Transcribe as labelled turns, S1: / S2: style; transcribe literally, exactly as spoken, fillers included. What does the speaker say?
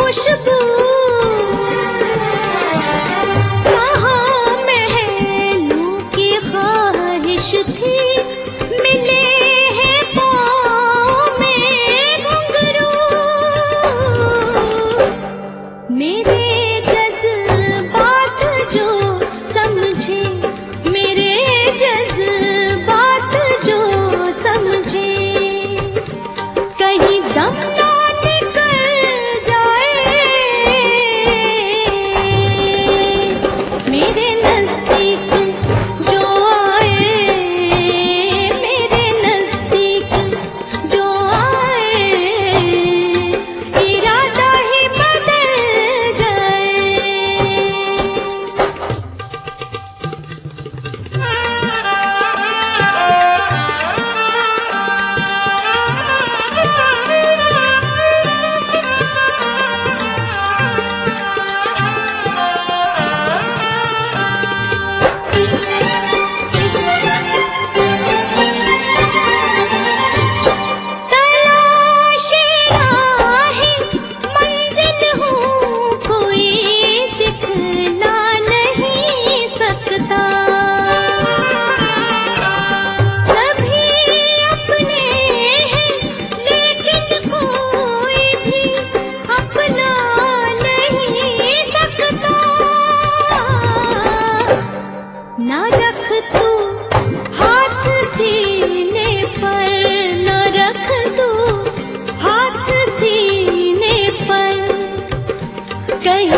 S1: खुशबू कहाँ महलों की ख्वाहिश थी, मिले हैं पाँव में घुंघरू। मेरे जज्बात जो समझे, मेरे जज्बात जो समझे, कहीं दम ना निकल जाए। मेरे नजदीक जो आए, मेरे नजदीक जो आए, इरादा ही बदल जाए। तलाशे राहें मंजिल हूँ, कोई दिखला नहीं सकता। सभी अपने हैं लेकिन कोई भी अपना नहीं सकता। ना रख तू हाथ सीने पर, ना रख तू हाथ सीने पर, कहीं